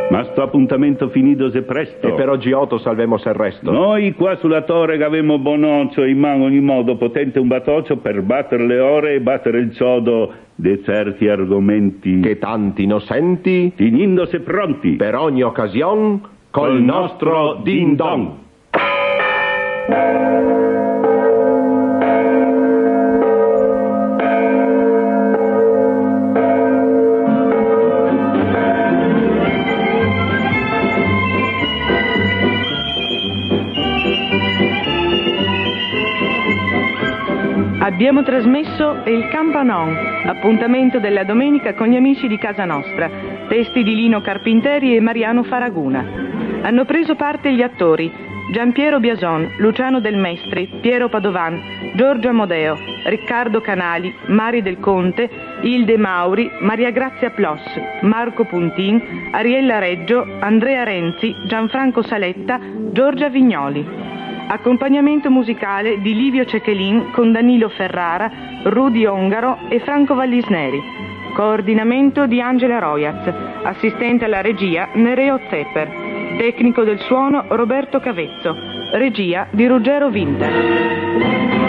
Ma sto appuntamento finidose presto. E per oggi otto salvemos il resto. Noi qua sulla torre che avemo bonoccio in mano ogni modo potente un batoccio per battere le ore e battere il ciodo de certi argomenti. Che tanti innocenti, Finindose pronti. per ogni occasione, col nostro din don. Abbiamo trasmesso Il Campanon, appuntamento della domenica con gli amici di casa nostra, testi di Lino Carpinteri e Mariano Faraguna. Hanno preso parte gli attori Giampiero Biason, Luciano Del Mestri, Piero Padovan, Giorgio Amodeo, Riccardo Canali, Mari Del Conte, Ilde Mauri, Maria Grazia Plos, Marco Puntin, Ariella Reggio, Andrea Renzi, Gianfranco Saletta, Giorgia Vignoli. Accompagnamento musicale di Livio Cecchelin con Danilo Ferrara, Rudi Ongaro e Franco Vallisneri. Coordinamento di Angela Royaz. Assistente alla regia Nereo Zepper. Tecnico del suono Roberto Cavezzo. Regia di Ruggero Winter.